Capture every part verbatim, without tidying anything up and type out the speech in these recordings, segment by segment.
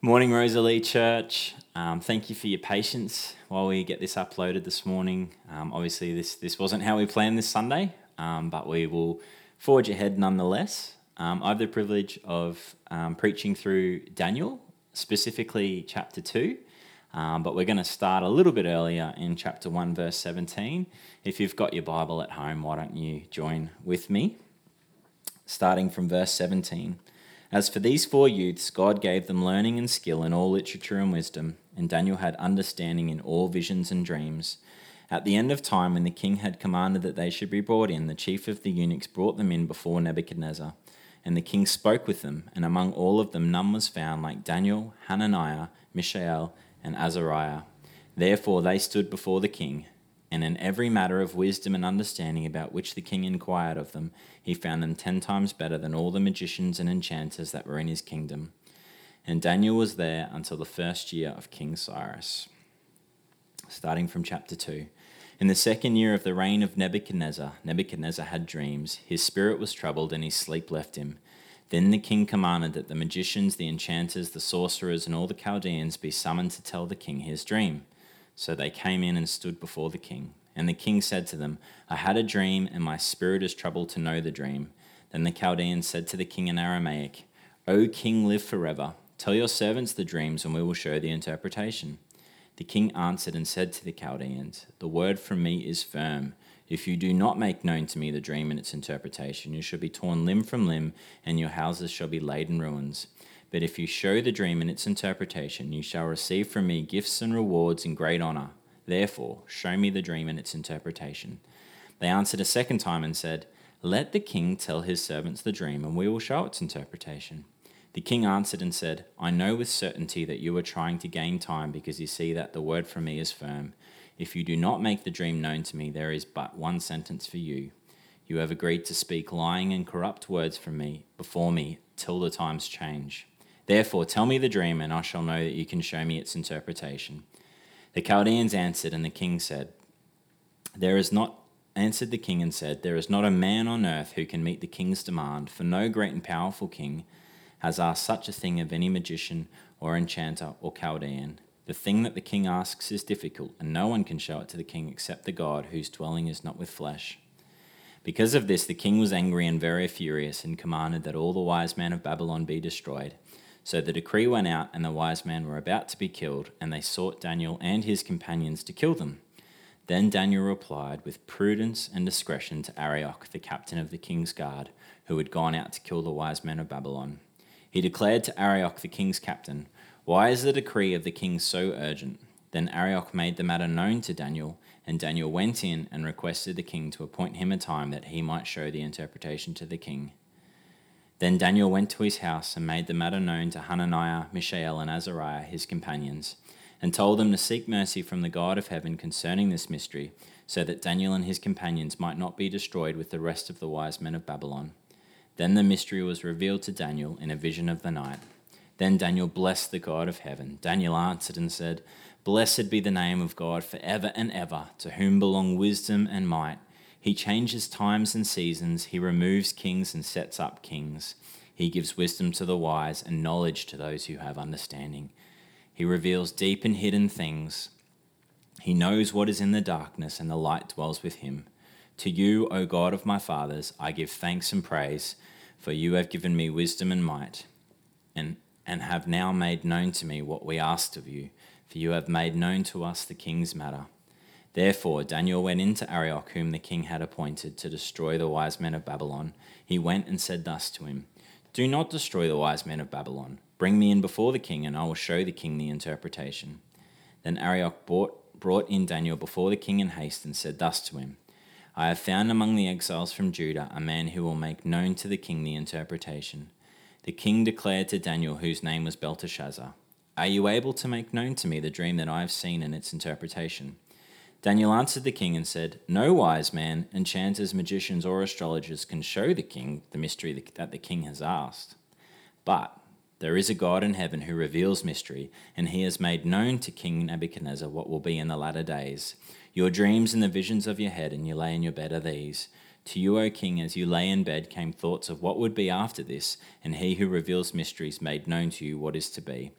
Morning, Rosalie Church. Um, thank you for your patience while we get this uploaded this morning. Um, obviously, this this wasn't how we planned this Sunday, um, but we will forge ahead nonetheless. Um, I have the privilege of um, preaching through Daniel, specifically chapter two, um, but we're going to start a little bit earlier in chapter one, verse seventeen. If you've got your Bible at home, why don't you join with me? Starting from verse seventeen. As for these four youths, God gave them learning and skill in all literature and wisdom, and Daniel had understanding in all visions and dreams. At the end of time, when the king had commanded that they should be brought in, the chief of the eunuchs brought them in before Nebuchadnezzar. And the king spoke with them, and among all of them none was found like Daniel, Hananiah, Mishael, and Azariah. Therefore they stood before the king, and in every matter of wisdom and understanding about which the king inquired of them, he found them ten times better than all the magicians and enchanters that were in his kingdom. And Daniel was there until the first year of King Cyrus. Starting from chapter two. In the second year of the reign of Nebuchadnezzar, Nebuchadnezzar had dreams. His spirit was troubled, and his sleep left him. Then the king commanded that the magicians, the enchanters, the sorcerers, and all the Chaldeans be summoned to tell the king his dream. So they came in and stood before the king. And the king said to them, I had a dream, and my spirit is troubled to know the dream. Then the Chaldeans said to the king in Aramaic, O king, live forever. Tell your servants the dreams, and we will show the interpretation. The king answered and said to the Chaldeans, The word from me is firm. If you do not make known to me the dream and its interpretation, you shall be torn limb from limb, and your houses shall be laid in ruins. But if you show the dream and its interpretation, you shall receive from me gifts and rewards and great honor. Therefore, show me the dream and its interpretation. They answered a second time and said, Let the king tell his servants the dream, and we will show its interpretation. The king answered and said, I know with certainty that you are trying to gain time, because you see that the word from me is firm. If you do not make the dream known to me, there is but one sentence for you. You have agreed to speak lying and corrupt words from me before me till the times change. Therefore, tell me the dream, and I shall know that you can show me its interpretation. The Chaldeans answered, and the king said, There is not, answered the king and said, There is not a man on earth who can meet the king's demand, for no great and powerful king has asked such a thing of any magician or enchanter or Chaldean. The thing that the king asks is difficult, and no one can show it to the king except the God whose dwelling is not with flesh. Because of this, the king was angry and very furious, and commanded that all the wise men of Babylon be destroyed. So the decree went out, and the wise men were about to be killed, and they sought Daniel and his companions to kill them. Then Daniel replied with prudence and discretion to Arioch, the captain of the king's guard, who had gone out to kill the wise men of Babylon. He declared to Arioch, the king's captain, Why is the decree of the king so urgent? Then Arioch made the matter known to Daniel, and Daniel went in and requested the king to appoint him a time that he might show the interpretation to the king. Then Daniel went to his house and made the matter known to Hananiah, Mishael, and Azariah, his companions, and told them to seek mercy from the God of heaven concerning this mystery, so that Daniel and his companions might not be destroyed with the rest of the wise men of Babylon. Then the mystery was revealed to Daniel in a vision of the night. Then Daniel blessed the God of heaven. Daniel answered and said, Blessed be the name of God forever and ever, to whom belong wisdom and might. He changes times and seasons. He removes kings and sets up kings. He gives wisdom to the wise and knowledge to those who have understanding. He reveals deep and hidden things. He knows what is in the darkness, and the light dwells with him. To you, O God of my fathers, I give thanks and praise, for you have given me wisdom and might, and, and have now made known to me what we asked of you, for you have made known to us the king's matter. Therefore Daniel went in to Arioch, whom the king had appointed to destroy the wise men of Babylon. He went and said thus to him, Do not destroy the wise men of Babylon. Bring me in before the king, and I will show the king the interpretation. Then Arioch brought, brought in Daniel before the king in haste, and said thus to him, I have found among the exiles from Judah a man who will make known to the king the interpretation. The king declared to Daniel, whose name was Belteshazzar, Are you able to make known to me the dream that I have seen and its interpretation? Daniel answered the king and said, No wise man, enchanters, magicians, or astrologers can show the king the mystery that the king has asked. But there is a God in heaven who reveals mystery, and he has made known to King Nebuchadnezzar what will be in the latter days. Your dreams and the visions of your head and you lay in your bed are these. To you, O king, as you lay in bed came thoughts of what would be after this, and he who reveals mysteries made known to you what is to be.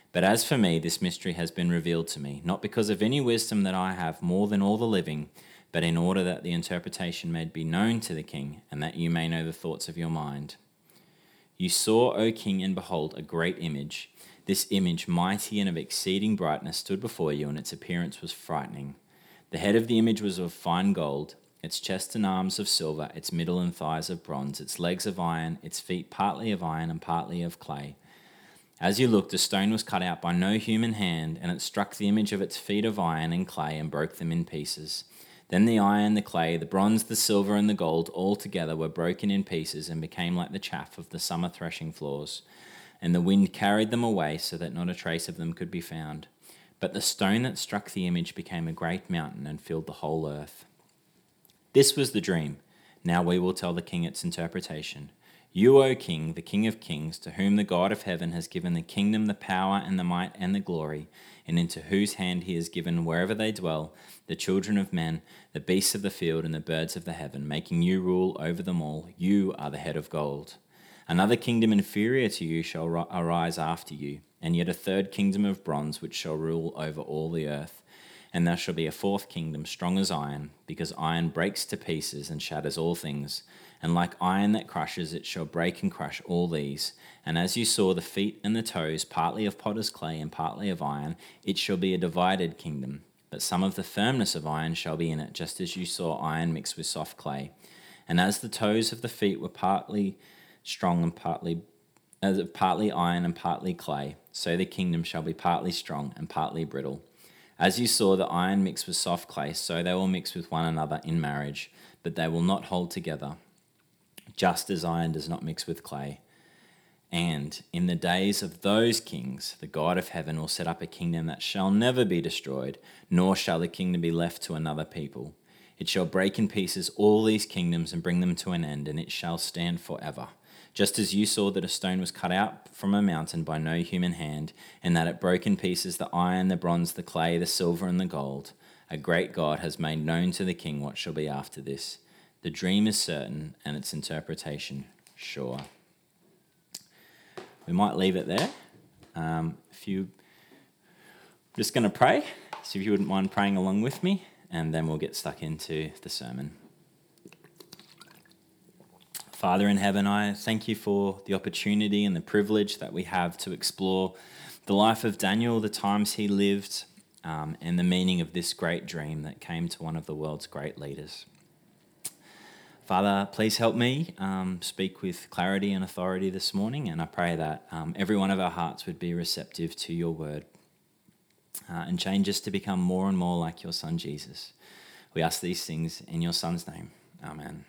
But as for me, this mystery has been revealed to me, not because of any wisdom that I have more than all the living, but in order that the interpretation may be known to the king, and that you may know the thoughts of your mind. You saw, O king, and behold, a great image. This image, mighty and of exceeding brightness, stood before you, and its appearance was frightening. The head of the image was of fine gold, its chest and arms of silver, its middle and thighs of bronze, its legs of iron, its feet partly of iron and partly of clay. As you looked, a stone was cut out by no human hand, and it struck the image of its feet of iron and clay and broke them in pieces. Then the iron, the clay, the bronze, the silver, and the gold all together were broken in pieces and became like the chaff of the summer threshing floors. And the wind carried them away so that not a trace of them could be found. But the stone that struck the image became a great mountain and filled the whole earth. This was the dream. Now we will tell the king its interpretation. You, O king, the king of kings, to whom the God of heaven has given the kingdom, the power, and the might, and the glory, and into whose hand he has given wherever they dwell, the children of men, the beasts of the field, and the birds of the heaven, making you rule over them all. You are the head of gold. Another kingdom inferior to you shall arise after you, and yet a third kingdom of bronze, which shall rule over all the earth. And there shall be a fourth kingdom, strong as iron, because iron breaks to pieces and shatters all things. And like iron that crushes, it shall break and crush all these. And as you saw the feet and the toes, partly of potter's clay and partly of iron, it shall be a divided kingdom. But some of the firmness of iron shall be in it, just as you saw iron mixed with soft clay. And as the toes of the feet were partly strong and partly as partly iron and partly clay, so the kingdom shall be partly strong and partly brittle. As you saw the iron mixed with soft clay, so they will mix with one another in marriage, but they will not hold together, just as iron does not mix with clay. And in the days of those kings, the God of heaven will set up a kingdom that shall never be destroyed, nor shall the kingdom be left to another people. It shall break in pieces all these kingdoms and bring them to an end, and it shall stand forever. Just as you saw that a stone was cut out from a mountain by no human hand, and that it broke in pieces the iron, the bronze, the clay, the silver, and the gold, a great God has made known to the king what shall be after this. The dream is certain, and its interpretation sure. We might leave it there. Um, if you, I'm just going to pray, so if you wouldn't mind praying along with me, and then we'll get stuck into the sermon. Father in heaven, I thank you for the opportunity and the privilege that we have to explore the life of Daniel, the times he lived, um, and the meaning of this great dream that came to one of the world's great leaders. Father, please help me um, speak with clarity and authority this morning, and I pray that um, every one of our hearts would be receptive to your word uh, and change us to become more and more like your Son, Jesus. We ask these things in your Son's name. Amen.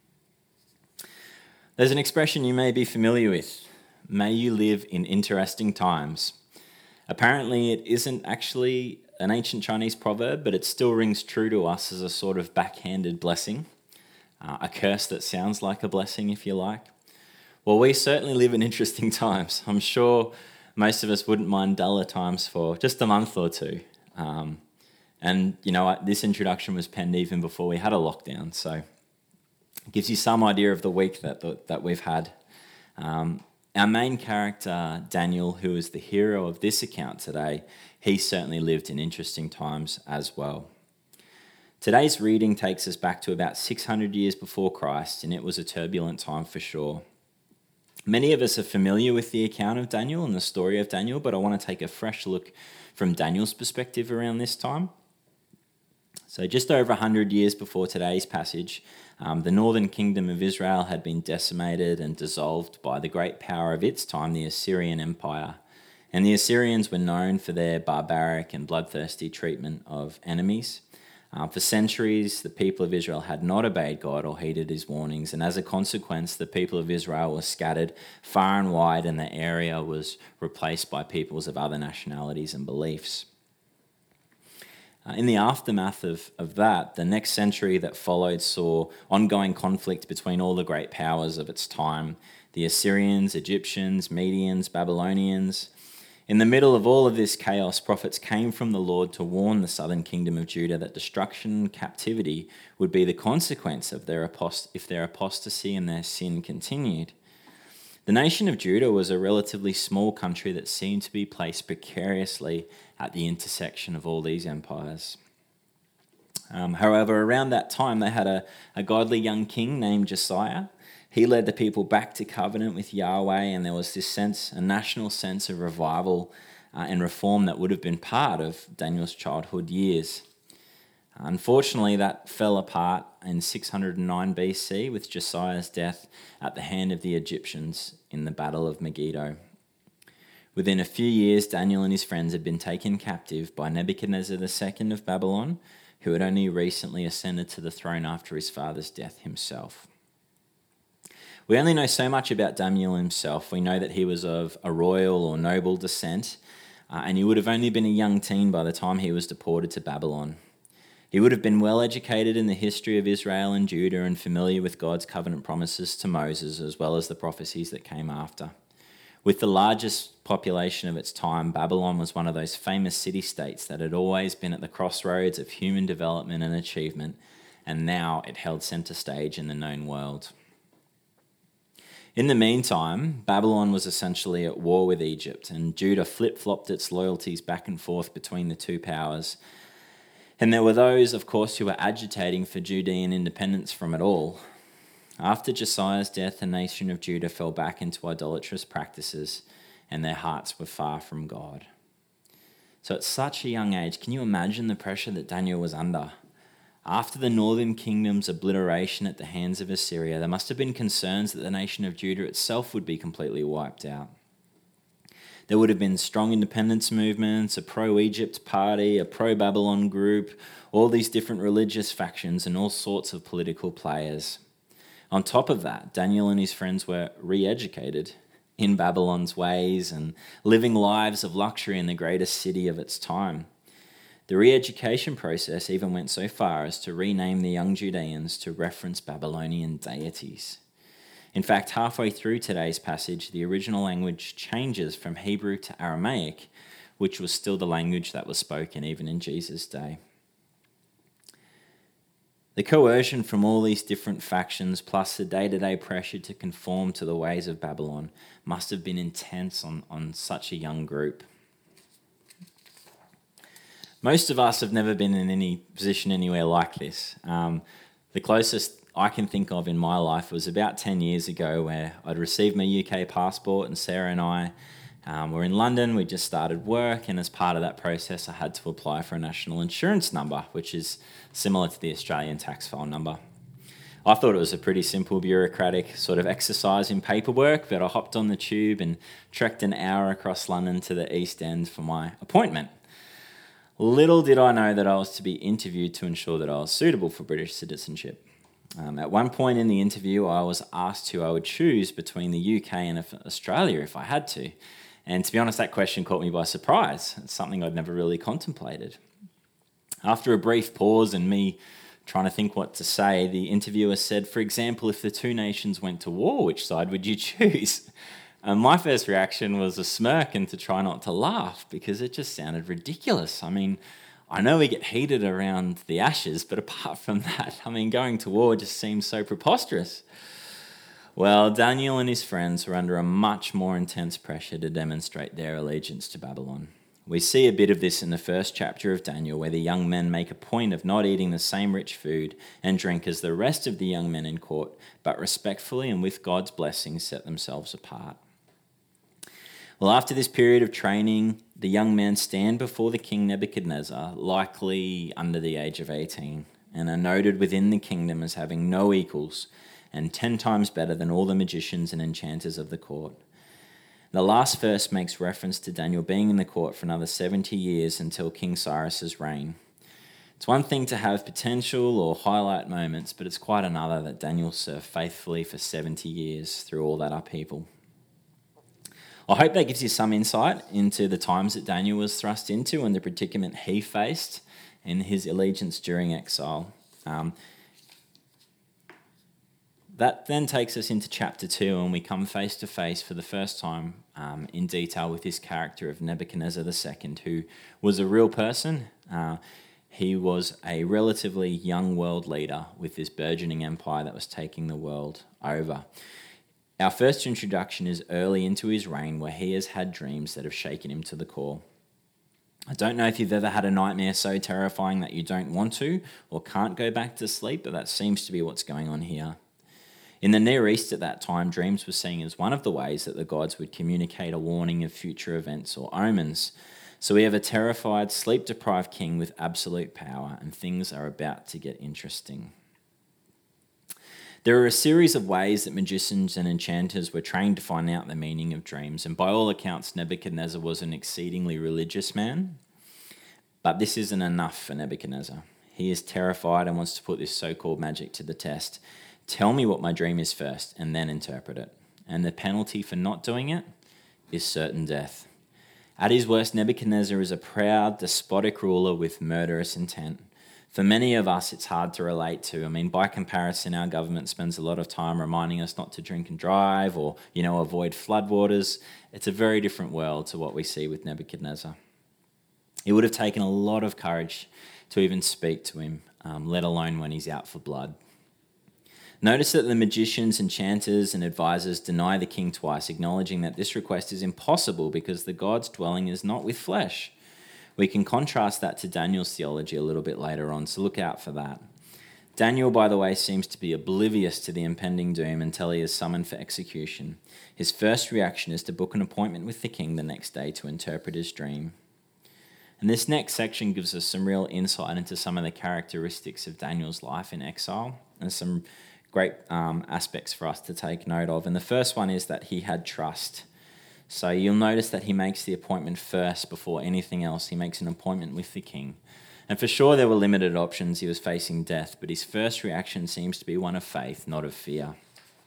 There's an expression you may be familiar with. May you live in interesting times. Apparently, it isn't actually an ancient Chinese proverb, but it still rings true to us as a sort of backhanded blessing. Uh, a curse that sounds like a blessing, if you like. Well, we certainly live in interesting times. I'm sure most of us wouldn't mind duller times for just a month or two. Um, and, you know, this introduction was penned even before we had a lockdown, so it gives you some idea of the week that that we've had. Um, our main character, Daniel, who is the hero of this account today, he certainly lived in interesting times as well. Today's reading takes us back to about six hundred years before Christ, and it was a turbulent time for sure. Many of us are familiar with the account of Daniel and the story of Daniel, but I want to take a fresh look from Daniel's perspective around this time. So just over one hundred years before today's passage, um, the northern kingdom of Israel had been decimated and dissolved by the great power of its time, the Assyrian Empire. And the Assyrians were known for their barbaric and bloodthirsty treatment of enemies. Uh, for centuries, the people of Israel had not obeyed God or heeded his warnings, and as a consequence, the people of Israel were scattered far and wide, and the area was replaced by peoples of other nationalities and beliefs. Uh, in the aftermath of, of that, the next century that followed saw ongoing conflict between all the great powers of its time, the Assyrians, Egyptians, Medians, Babylonians. In the middle of all of this chaos, prophets came from the Lord to warn the southern kingdom of Judah that destruction and captivity would be the consequence of their apost- if their apostasy and their sin continued. The nation of Judah was a relatively small country that seemed to be placed precariously at the intersection of all these empires. Um, however, around that time, they had a, a godly young king named Josiah. He led the people back to covenant with Yahweh, and there was this sense, a national sense of revival uh, and reform that would have been part of Daniel's childhood years. Unfortunately, that fell apart in six hundred nine B C with Josiah's death at the hand of the Egyptians in the Battle of Megiddo. Within a few years, Daniel and his friends had been taken captive by Nebuchadnezzar the Second of Babylon, who had only recently ascended to the throne after his father's death himself. We only know so much about Daniel himself. We know that he was of a royal or noble descent, uh, and he would have only been a young teen by the time he was deported to Babylon. He would have been well educated in the history of Israel and Judah and familiar with God's covenant promises to Moses, as well as the prophecies that came after. With the largest population of its time, Babylon was one of those famous city-states that had always been at the crossroads of human development and achievement, and now it held center stage in the known world. In the meantime, Babylon was essentially at war with Egypt, and Judah flip-flopped its loyalties back and forth between the two powers. And there were those, of course, who were agitating for Judean independence from it all. After Josiah's death, the nation of Judah fell back into idolatrous practices, and their hearts were far from God. So at such a young age, can you imagine the pressure that Daniel was under? After the northern kingdom's obliteration at the hands of Assyria, there must have been concerns that the nation of Judah itself would be completely wiped out. There would have been strong independence movements, a pro-Egypt party, a pro-Babylon group, all these different religious factions and all sorts of political players. On top of that, Daniel and his friends were re-educated in Babylon's ways and living lives of luxury in the greatest city of its time. The re-education process even went so far as to rename the young Judeans to reference Babylonian deities. In fact, halfway through today's passage, the original language changes from Hebrew to Aramaic, which was still the language that was spoken even in Jesus' day. The coercion from all these different factions, plus the day-to-day pressure to conform to the ways of Babylon, must have been intense on, on such a young group. Most of us have never been in any position anywhere like this. Um, the closest I can think of in my life was about ten years ago, where I'd received my U K passport, and Sarah and I um, were in London. We just started work, and as part of that process, I had to apply for a national insurance number, which is similar to the Australian tax file number. I thought it was a pretty simple bureaucratic sort of exercise in paperwork, but I hopped on the tube and trekked an hour across London to the East End for my appointment. Little did I know that I was to be interviewed to ensure that I was suitable for British citizenship. Um, at one point in the interview, I was asked who I would choose between the U K and Australia if I had to. And to be honest, that question caught me by surprise. It's something I'd never really contemplated. After a brief pause and me trying to think what to say, the interviewer said, for example, if the two nations went to war, which side would you choose? And my first reaction was a smirk and to try not to laugh, because it just sounded ridiculous. I mean, I know we get heated around the ashes, but apart from that, I mean, going to war just seems so preposterous. Well, Daniel and his friends were under a much more intense pressure to demonstrate their allegiance to Babylon. We see a bit of this in the first chapter of Daniel, where the young men make a point of not eating the same rich food and drink as the rest of the young men in court, but respectfully and with God's blessing set themselves apart. Well, after this period of training, the young men stand before the king Nebuchadnezzar, likely under the age of eighteen, and are noted within the kingdom as having no equals and ten times better than all the magicians and enchanters of the court. The last verse makes reference to Daniel being in the court for another seventy years until King Cyrus's reign. It's one thing to have potential or highlight moments, but it's quite another that Daniel served faithfully for seventy years through all that upheaval. I hope that gives you some insight into the times that Daniel was thrust into and the predicament he faced in his allegiance during exile. Um, that then takes us into chapter two, and we come face to face for the first time um, in detail with this character of Nebuchadnezzar the Second, who was a real person. Uh, he was a relatively young world leader with this burgeoning empire that was taking the world over. Our first introduction is early into his reign, where he has had dreams that have shaken him to the core. I don't know if you've ever had a nightmare so terrifying that you don't want to or can't go back to sleep, but that seems to be what's going on here. In the Near East at that time, dreams were seen as one of the ways that the gods would communicate a warning of future events or omens. So we have a terrified, sleep-deprived king with absolute power, and things are about to get interesting. There are a series of ways that magicians and enchanters were trained to find out the meaning of dreams, and by all accounts, Nebuchadnezzar was an exceedingly religious man. But this isn't enough for Nebuchadnezzar. He is terrified and wants to put this so-called magic to the test. Tell me what my dream is first, and then interpret it. And the penalty for not doing it is certain death. At his worst, Nebuchadnezzar is a proud, despotic ruler with murderous intent. For many of us, it's hard to relate to. I mean, by comparison, our government spends a lot of time reminding us not to drink and drive or, you know, avoid floodwaters. It's a very different world to what we see with Nebuchadnezzar. It would have taken a lot of courage to even speak to him, um, let alone when he's out for blood. Notice that the magicians, enchanters, and advisors deny the king twice, acknowledging that this request is impossible because the God's dwelling is not with flesh. We can contrast that to Daniel's theology a little bit later on, so look out for that. Daniel, by the way, seems to be oblivious to the impending doom until he is summoned for execution. His first reaction is to book an appointment with the king the next day to interpret his dream. And this next section gives us some real insight into some of the characteristics of Daniel's life in exile and some great um, aspects for us to take note of. And the first one is that he had trust. So you'll notice that he makes the appointment first before anything else. He makes an appointment with the king. And for sure there were limited options. He was facing death, but his first reaction seems to be one of faith, not of fear.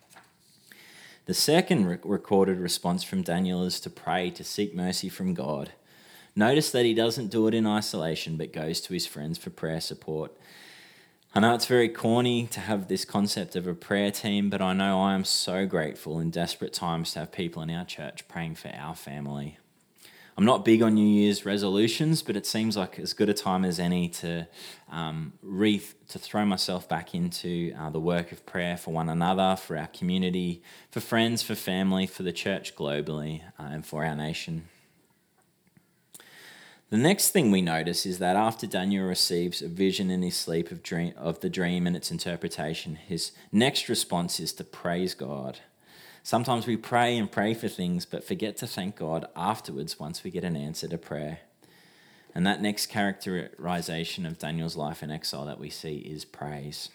The second re- recorded response from Daniel is to pray, to seek mercy from God. Notice that he doesn't do it in isolation, but goes to his friends for prayer support. I know it's very corny to have this concept of a prayer team, but I know I am so grateful in desperate times to have people in our church praying for our family. I'm not big on New Year's resolutions, but it seems like as good a time as any to um, re- to throw myself back into uh, the work of prayer for one another, for our community, for friends, for family, for the church globally, uh, and for our nation. The next thing we notice is that after Daniel receives a vision in his sleep of dream of the dream and its interpretation, his next response is to praise God. Sometimes we pray and pray for things, but forget to thank God afterwards once we get an answer to prayer. And that next characterization of Daniel's life in exile that we see is praise.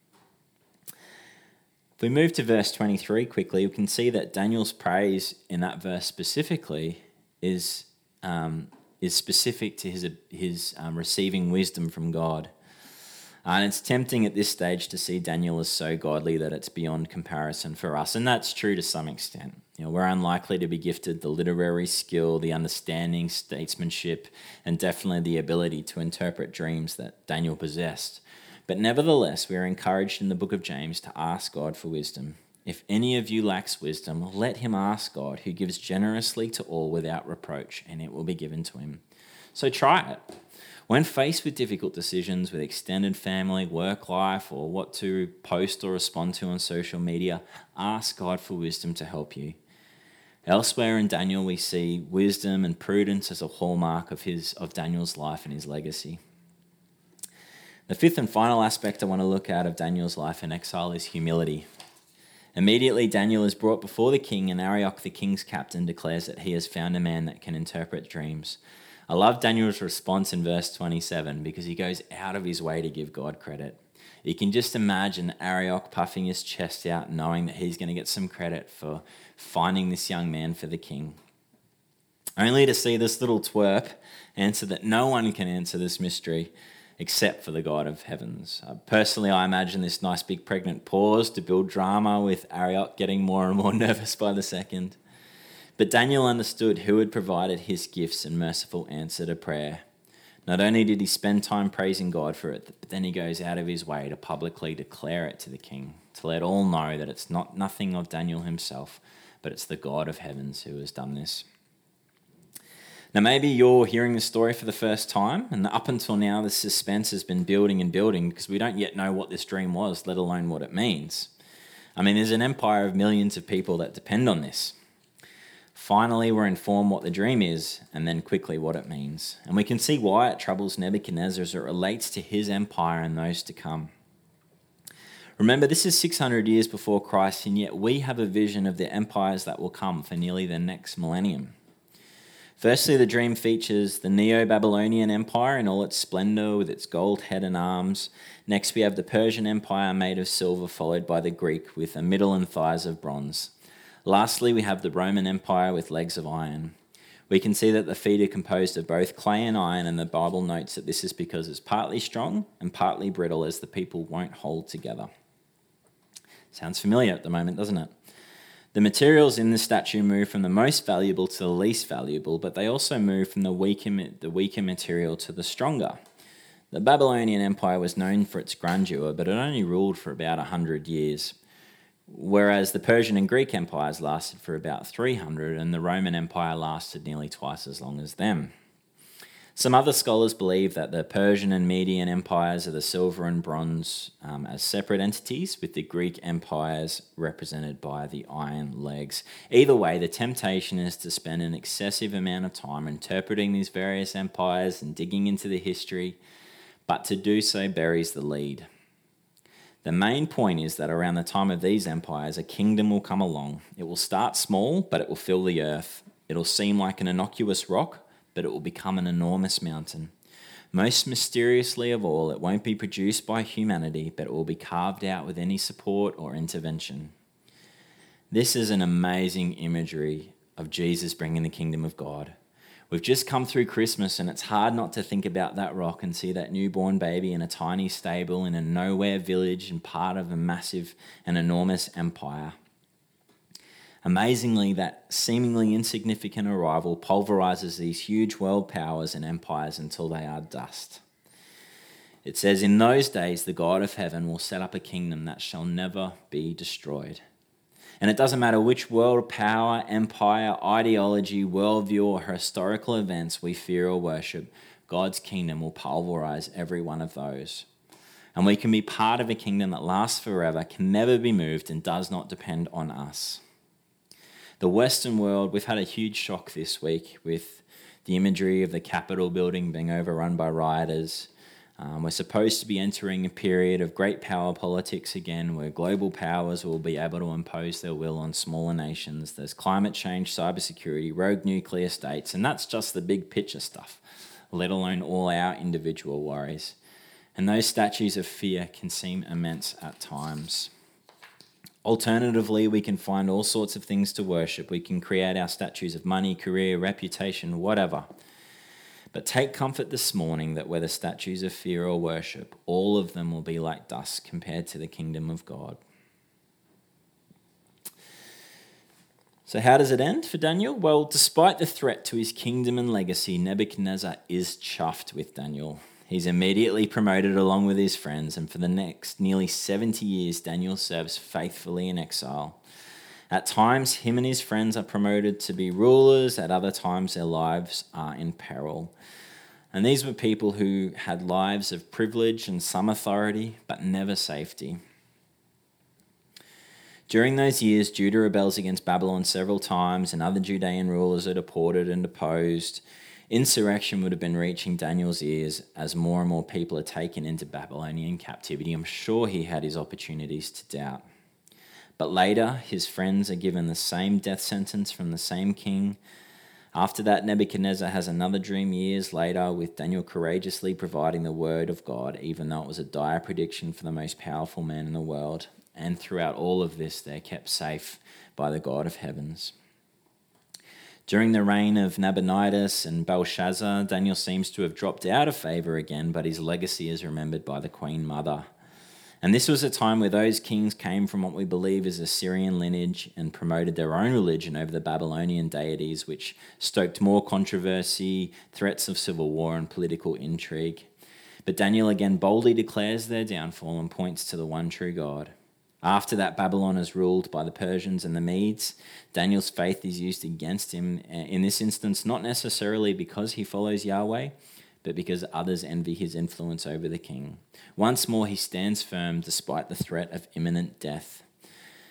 If we move to verse twenty-three quickly, we can see that Daniel's praise in that verse specifically is um, is specific to his his um, receiving wisdom from God. Uh, and it's tempting at this stage to see Daniel as so godly that it's beyond comparison for us. And that's true to some extent. You know, we're unlikely to be gifted the literary skill, the understanding, statesmanship, and definitely the ability to interpret dreams that Daniel possessed. But nevertheless, we are encouraged in the book of James to ask God for wisdom. If any of you lacks wisdom, let him ask God, who gives generously to all without reproach, and it will be given to him. So try it. When faced with difficult decisions with extended family, work life, or what to post or respond to on social media, ask God for wisdom to help you. Elsewhere in Daniel, we see wisdom and prudence as a hallmark of his of Daniel's life and his legacy. The fifth and final aspect I want to look at of Daniel's life in exile is humility. Immediately, Daniel is brought before the king, and Arioch, the king's captain, declares that he has found a man that can interpret dreams. I love Daniel's response in verse twenty-seven because he goes out of his way to give God credit. You can just imagine Arioch puffing his chest out, knowing that he's going to get some credit for finding this young man for the king. Only to see this little twerp answer that no one can answer this mystery except for the God of heavens. Uh, personally, I imagine this nice big pregnant pause to build drama with Arioch getting more and more nervous by the second. But Daniel understood who had provided his gifts and merciful answer to prayer. Not only did he spend time praising God for it, but then he goes out of his way to publicly declare it to the king, to let all know that it's not nothing of Daniel himself, but it's the God of heavens who has done this. Now, maybe you're hearing this story for the first time, and up until now, the suspense has been building and building because we don't yet know what this dream was, let alone what it means. I mean, there's an empire of millions of people that depend on this. Finally, we're informed what the dream is, and then quickly what it means. And we can see why it troubles Nebuchadnezzar as it relates to his empire and those to come. Remember, this is six hundred years before Christ, and yet we have a vision of the empires that will come for nearly the next millennium. Firstly, the dream features the Neo-Babylonian Empire in all its splendor with its gold head and arms. Next, we have the Persian Empire made of silver, followed by the Greek with a middle and thighs of bronze. Lastly, we have the Roman Empire with legs of iron. We can see that the feet are composed of both clay and iron, and the Bible notes that this is because it's partly strong and partly brittle, as the people won't hold together. Sounds familiar at the moment, doesn't it? The materials in the statue move from the most valuable to the least valuable, but they also move from the weaker, the weaker material to the stronger. The Babylonian Empire was known for its grandeur, but it only ruled for about one hundred years, whereas the Persian and Greek empires lasted for about three hundred, and the Roman Empire lasted nearly twice as long as them. Some other scholars believe that the Persian and Median empires are the silver and bronze um, as separate entities, with the Greek empires represented by the iron legs. Either way, the temptation is to spend an excessive amount of time interpreting these various empires and digging into the history, but to do so buries the lead. The main point is that around the time of these empires, a kingdom will come along. It will start small, but it will fill the earth. It'll seem like an innocuous rock, but it will become an enormous mountain. Most mysteriously of all, it won't be produced by humanity, but it will be carved out with any support or intervention. This is an amazing imagery of Jesus bringing the kingdom of God. We've just come through Christmas, and it's hard not to think about that rock and see that newborn baby in a tiny stable in a nowhere village and part of a massive and enormous empire. Amazingly, that seemingly insignificant arrival pulverizes these huge world powers and empires until they are dust. It says, "In those days, the God of heaven will set up a kingdom that shall never be destroyed." And it doesn't matter which world power, empire, ideology, worldview, or historical events we fear or worship, God's kingdom will pulverize every one of those. And we can be part of a kingdom that lasts forever, can never be moved, and does not depend on us. The Western world, we've had a huge shock this week with the imagery of the Capitol building being overrun by rioters. Um, we're supposed to be entering a period of great power politics again, where global powers will be able to impose their will on smaller nations. There's climate change, cybersecurity, rogue nuclear states, and that's just the big picture stuff, let alone all our individual worries. And those statues of fear can seem immense at times. Alternatively, we can find all sorts of things to worship. We can create our statues of money, career, reputation, whatever. But take comfort this morning that whether statues of fear or worship, all of them will be like dust compared to the kingdom of God. So how does it end for Daniel? Well, despite the threat to his kingdom and legacy, Nebuchadnezzar is chuffed with Daniel. He's immediately promoted along with his friends, and for the next nearly seventy years, Daniel serves faithfully in exile. At times, him and his friends are promoted to be rulers. At other times, their lives are in peril. And these were people who had lives of privilege and some authority, but never safety. During those years, Judah rebels against Babylon several times, and other Judean rulers are deported and deposed. Insurrection would have been reaching Daniel's ears as more and more people are taken into Babylonian captivity. I'm sure he had his opportunities to doubt. But later, his friends are given the same death sentence from the same king. After that, Nebuchadnezzar has another dream years later, with Daniel courageously providing the word of God, even though it was a dire prediction for the most powerful man in the world. And throughout all of this, they're kept safe by the God of heavens. During the reign of Nabonidus and Belshazzar, Daniel seems to have dropped out of favour again, but his legacy is remembered by the Queen Mother. And this was a time where those kings came from what we believe is Assyrian lineage and promoted their own religion over the Babylonian deities, which stoked more controversy, threats of civil war, and political intrigue. But Daniel again boldly declares their downfall and points to the one true God. After that, Babylon is ruled by the Persians and the Medes. Daniel's faith is used against him, in this instance, not necessarily because he follows Yahweh, but because others envy his influence over the king. Once more, he stands firm despite the threat of imminent death.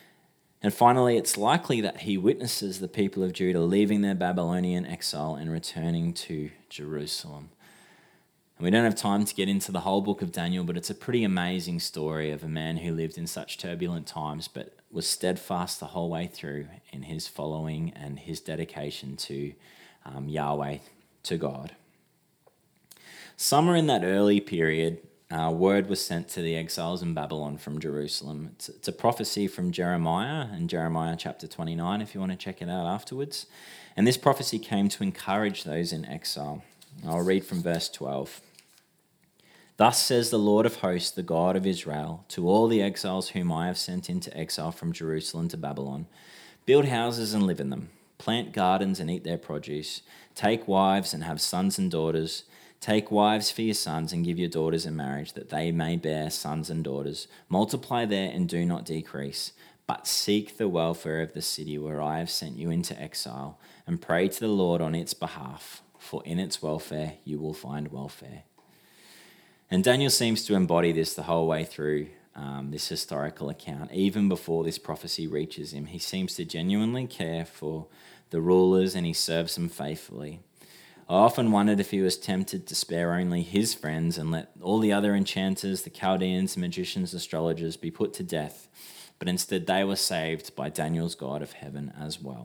And finally, it's likely that he witnesses the people of Judah leaving their Babylonian exile and returning to Jerusalem. And we don't have time to get into the whole book of Daniel, but it's a pretty amazing story of a man who lived in such turbulent times, but was steadfast the whole way through in his following and his dedication to um, Yahweh, to God. Somewhere in that early period, uh, word was sent to the exiles in Babylon from Jerusalem. It's, it's a prophecy from Jeremiah, in Jeremiah chapter twenty-nine, if you want to check it out afterwards. And this prophecy came to encourage those in exile. I'll read from verse twelve. Thus says the Lord of hosts, the God of Israel, to all the exiles whom I have sent into exile from Jerusalem to Babylon, build houses and live in them, plant gardens and eat their produce, take wives and have sons and daughters, take wives for your sons and give your daughters in marriage, that they may bear sons and daughters. Multiply there and do not decrease, but seek the welfare of the city where I have sent you into exile, and pray to the Lord on its behalf, for in its welfare you will find welfare. And Daniel seems to embody this the whole way through um, this historical account. Even before this prophecy reaches him, he seems to genuinely care for the rulers and he serves them faithfully. I often wondered if he was tempted to spare only his friends and let all the other enchanters, the Chaldeans, magicians, astrologers be put to death, but instead they were saved by Daniel's God of heaven as well.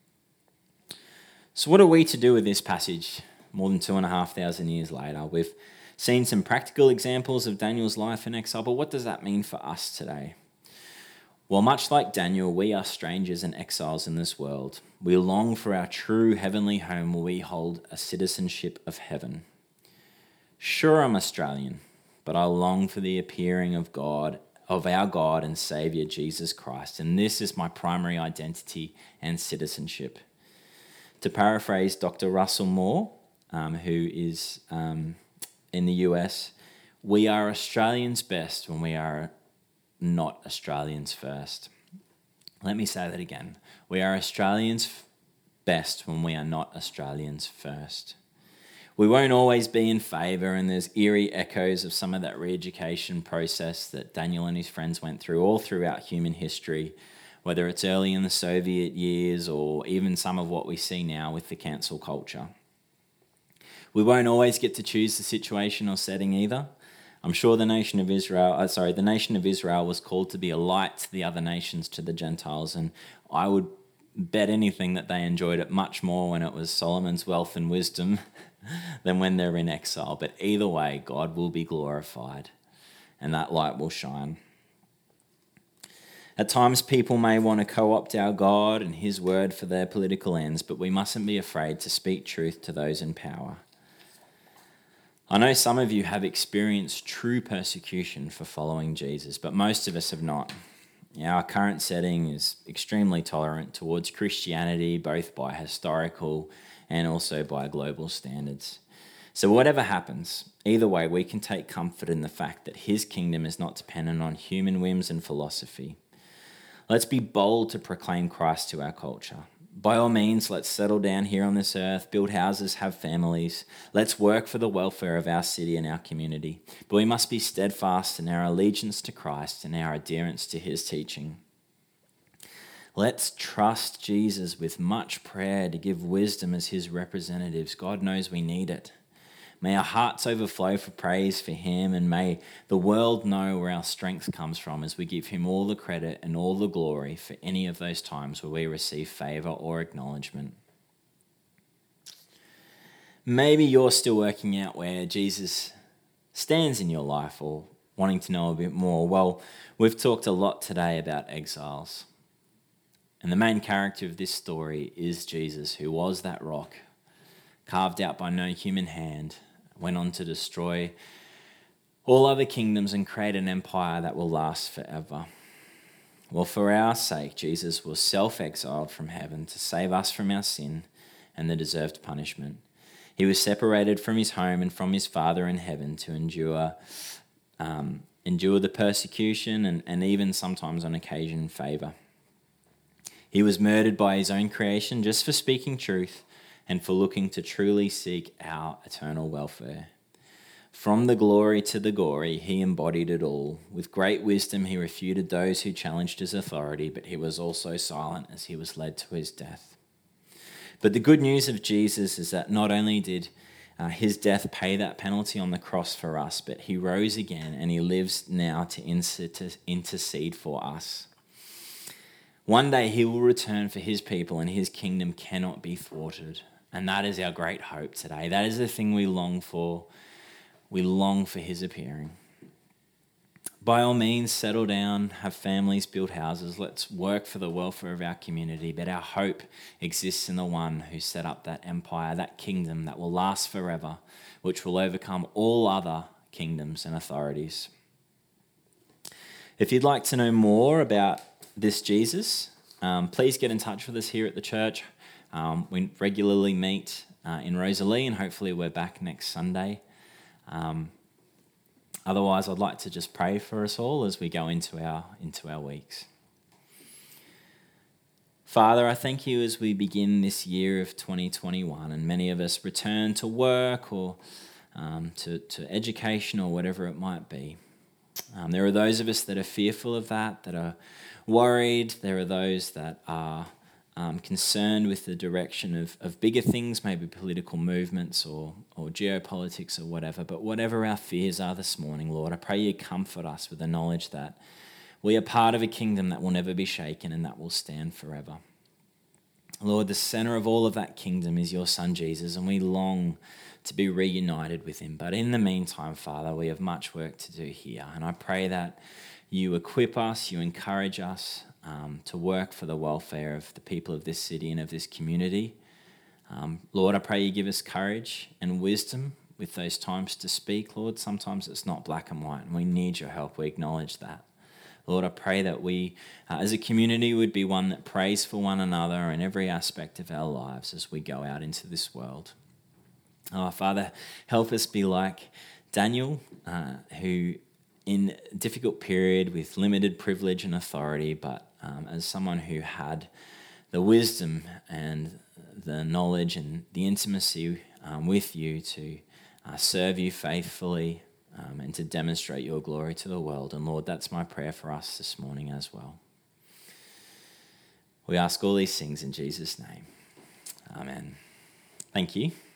So what are we to do with this passage more than two and a half thousand years later? We've seen some practical examples of Daniel's life in exile, but what does that mean for us today? Well, much like Daniel, we are strangers and exiles in this world. We long for our true heavenly home where we hold a citizenship of heaven. Sure, I'm Australian, but I long for the appearing of God, of our God and Saviour Jesus Christ, and this is my primary identity and citizenship. To paraphrase Doctor Russell Moore, um, who is um, in the U S, we are Australians best when we are not Australians first. Let me say that again. We are Australians best when we are not Australians first. We won't always be in favour, and there's eerie echoes of some of that re-education process that Daniel and his friends went through all throughout human history, whether it's early in the Soviet years or even some of what we see now with the cancel culture. We won't always get to choose the situation or setting either. I'm sure the nation of Israel, uh, sorry, the nation of Israel was called to be a light to the other nations, to the Gentiles, and I would bet anything that they enjoyed it much more when it was Solomon's wealth and wisdom than when they're in exile. But either way, God will be glorified and that light will shine. At times, people may want to co-opt our God and his word for their political ends, but we mustn't be afraid to speak truth to those in power. I know some of you have experienced true persecution for following Jesus, but most of us have not. Our current setting is extremely tolerant towards Christianity, both by historical and also by global standards. So whatever happens, either way, we can take comfort in the fact that his kingdom is not dependent on human whims and philosophy. Let's be bold to proclaim Christ to our culture. By all means, let's settle down here on this earth, build houses, have families. Let's work for the welfare of our city and our community. But we must be steadfast in our allegiance to Christ and our adherence to his teaching. Let's trust Jesus with much prayer to give wisdom as his representatives. God knows we need it. May our hearts overflow for praise for him, and may the world know where our strength comes from as we give him all the credit and all the glory for any of those times where we receive favour or acknowledgement. Maybe you're still working out where Jesus stands in your life or wanting to know a bit more. Well, we've talked a lot today about exiles. And the main character of this story is Jesus, who was that rock, carved out by no human hand, went on to destroy all other kingdoms and create an empire that will last forever. Well, for our sake, Jesus was self-exiled from heaven to save us from our sin and the deserved punishment. He was separated from his home and from his Father in heaven to endure um, endure the persecution and, and even sometimes on occasion favour. He was murdered by his own creation just for speaking truth and for looking to truly seek our eternal welfare. From the glory to the gory, he embodied it all. With great wisdom, he refuted those who challenged his authority, but he was also silent as he was led to his death. But the good news of Jesus is that not only did uh, his death pay that penalty on the cross for us, but he rose again and he lives now to intercede for us. One day he will return for his people and his kingdom cannot be thwarted. And that is our great hope today. That is the thing we long for. We long for his appearing. By all means, settle down, have families, build houses. Let's work for the welfare of our community. But our hope exists in the one who set up that empire, that kingdom that will last forever, which will overcome all other kingdoms and authorities. If you'd like to know more about this Jesus, um, please get in touch with us here at the church. Um, we regularly meet uh, in Rosalie, and hopefully we're back next Sunday. Um, otherwise, I'd like to just pray for us all as we go into our into our weeks. Father, I thank you as we begin this year of twenty twenty-one, and many of us return to work or um, to, to education or whatever it might be. Um, there are those of us that are fearful of that, that are worried. There are those that are um, concerned with the direction of, of bigger things, maybe political movements or, or geopolitics or whatever. But whatever our fears are this morning, Lord, I pray you comfort us with the knowledge that we are part of a kingdom that will never be shaken and that will stand forever. Lord, the center of all of that kingdom is your Son, Jesus, and we long to be reunited with him. But in the meantime, Father, we have much work to do here. And I pray that you equip us, you encourage us um, to work for the welfare of the people of this city and of this community. Um, Lord, I pray you give us courage and wisdom with those times to speak, Lord. Sometimes it's not black and white, and we need your help. We acknowledge that. Lord, I pray that we, uh, as a community, would be one that prays for one another in every aspect of our lives as we go out into this world. Oh, Father, help us be like Daniel, uh, who in a difficult period with limited privilege and authority, but um, as someone who had the wisdom and the knowledge and the intimacy um, with you to uh, serve you faithfully um, and to demonstrate your glory to the world. And Lord, that's my prayer for us this morning as well. We ask all these things in Jesus' name. Amen. Thank you.